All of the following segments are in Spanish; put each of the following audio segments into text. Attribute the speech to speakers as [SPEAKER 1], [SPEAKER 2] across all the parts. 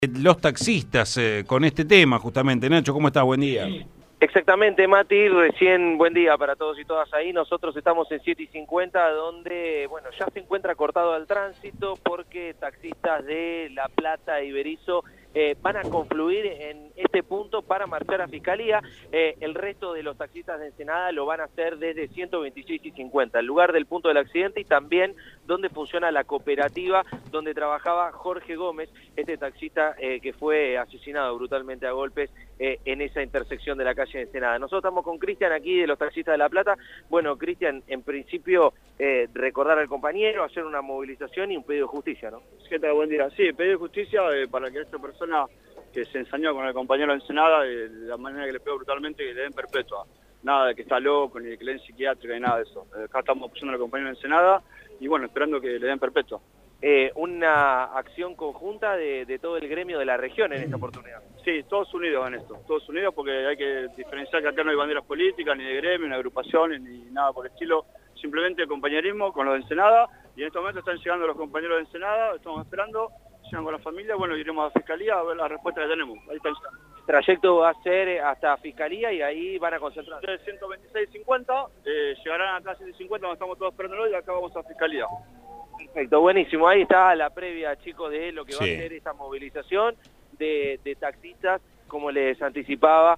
[SPEAKER 1] Los taxistas con este tema justamente. Nacho, ¿cómo estás? Buen día.
[SPEAKER 2] Exactamente, Mati, recién buen día para todos y todas ahí. Nosotros estamos en 7:50, donde, bueno, ya se encuentra cortado el tránsito porque taxistas de La Plata y Berisso van a confluir en este punto para marchar a Fiscalía. El resto de los taxistas de Ensenada lo van a hacer desde 126 y 50, el lugar del punto del accidente, y también donde funciona la cooperativa donde trabajaba Jorge Gómez, este taxista que fue asesinado brutalmente a golpes en esa intersección de la calle de Ensenada. Nosotros estamos con Cristian aquí de los taxistas de La Plata. Bueno, Cristian, en principio recordar al compañero, hacer una movilización y un pedido de justicia, ¿no?
[SPEAKER 3] ¿Qué tal? Buen día. Sí, pedido de justicia para que esta persona que se ensañó con el compañero de Ensenada, de la manera que le pegó brutalmente, que le den perpetua. Nada de que está loco, ni de que le den psiquiátrica, ni nada de eso. Acá estamos apoyando al compañero de Ensenada y bueno, esperando que le den perpetua.
[SPEAKER 2] Una acción conjunta de todo el gremio de la región en esta oportunidad.
[SPEAKER 3] Sí, todos unidos en esto, todos unidos, porque hay que diferenciar que acá no hay banderas políticas, ni de gremio, ni de agrupaciones, ni nada por el estilo. Simplemente el compañerismo con los de Ensenada, y en este momento están llegando los compañeros de Ensenada, estamos esperando, llegan con la familia, bueno, iremos a Fiscalía a ver la respuesta que tenemos. Ahí están llegando.
[SPEAKER 2] El trayecto va a ser hasta Fiscalía y ahí van a concentrar.
[SPEAKER 3] De 126.50, llegarán acá a 150, donde estamos todos esperándolo, y acá vamos a Fiscalía.
[SPEAKER 2] Perfecto, buenísimo. Ahí está la previa, chicos, de lo que va a
[SPEAKER 1] Sí.
[SPEAKER 2] ser esta movilización de taxistas, como les anticipaba,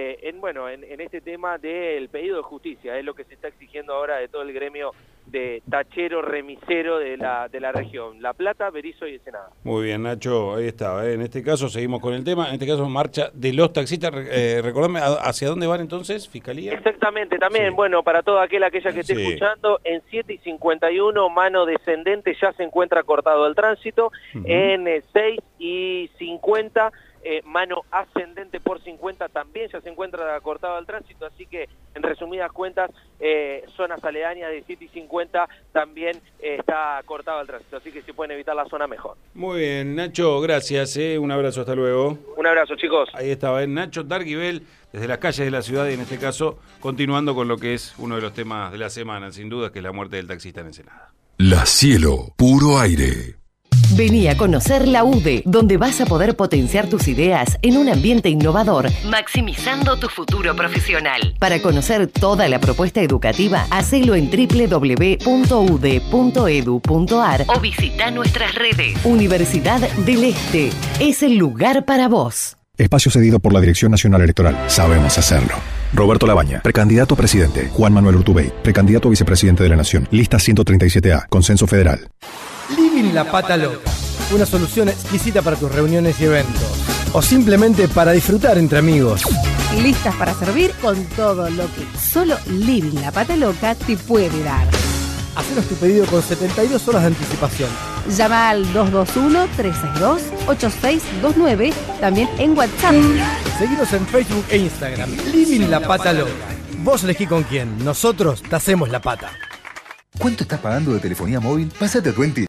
[SPEAKER 2] en este tema del pedido de justicia. Es lo que se está exigiendo ahora de todo el gremio de tachero, remisero de la región. La Plata, Berisso y Ensenada.
[SPEAKER 1] Muy bien, Nacho, ahí está. En este caso seguimos con el tema. En este caso, marcha de los taxistas. Recordame, ¿hacia dónde van entonces? ¿Fiscalía?
[SPEAKER 2] Exactamente, también,
[SPEAKER 1] Sí.
[SPEAKER 2] bueno, para toda aquella que esté
[SPEAKER 1] Sí.
[SPEAKER 2] escuchando, en 7:51, mano descendente, ya se encuentra cortado el tránsito. En 6:50, mano ascendente por 50, también ya se encuentra cortado el tránsito, así que en resumidas cuentas, zonas aledañas de 7:50 también está cortado el tránsito, así que si pueden evitar la zona mejor.
[SPEAKER 1] Muy bien, Nacho, gracias. Un abrazo, hasta luego.
[SPEAKER 2] Un abrazo, chicos.
[SPEAKER 1] Ahí estaba Nacho Darguibel, desde las calles de la ciudad, y en este caso continuando con lo que es uno de los temas de la semana, sin duda, que es la muerte del taxista en Ensenada.
[SPEAKER 4] La Cielo, puro aire.
[SPEAKER 5] Vení a conocer la UDE, donde vas a poder potenciar tus ideas en un ambiente innovador, maximizando tu futuro profesional. Para conocer toda la propuesta educativa, hacelo en www.ude.edu.ar o visita nuestras redes. Universidad del Este es el lugar para vos.
[SPEAKER 6] Espacio cedido por la Dirección Nacional Electoral. Sabemos hacerlo. Roberto Labaña, precandidato a presidente. Juan Manuel Urtubey, precandidato a vicepresidente de la Nación. Lista 137A, Consenso Federal.
[SPEAKER 7] Living La Pata Loca, una solución exquisita para tus reuniones y eventos, o simplemente para disfrutar entre amigos.
[SPEAKER 8] Listas para servir con todo lo que solo Living La Pata Loca te puede dar.
[SPEAKER 7] Hacenos tu pedido con 72 horas de anticipación.
[SPEAKER 8] Llama al 221-362-8629, también en WhatsApp.
[SPEAKER 7] Seguinos en Facebook e Instagram. Living La Pata Loca. Vos elegí con quién, nosotros te hacemos la pata.
[SPEAKER 9] ¿Cuánto estás pagando de telefonía móvil? Pásate a Tuenti.